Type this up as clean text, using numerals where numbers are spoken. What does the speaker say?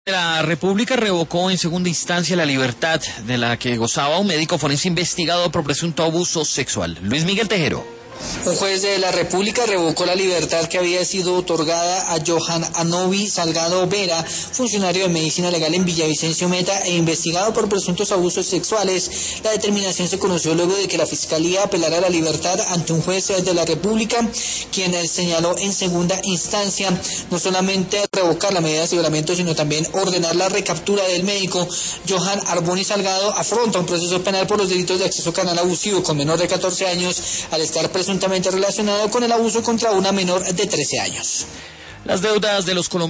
La República revocó en segunda instancia la libertad de la que gozaba un médico forense investigado por presunto abuso sexual. Luis Miguel Tejero. Un juez de la República revocó la libertad que había sido otorgada a Johan Anovi Salgado Vera, funcionario de medicina legal en Villavicencio Meta e investigado por presuntos abusos sexuales. La determinación se conoció luego de que la Fiscalía apelara la libertad ante un juez de la República, quien señaló en segunda instancia no solamente revocar la medida de aseguramiento, sino también ordenar la recaptura del médico. Johan Arboni Salgado afronta un proceso penal por los delitos de acceso canal abusivo con menor de 14 años al estar presuntamente relacionado con el abuso contra una menor de 13 años. Las deudas de los colombianos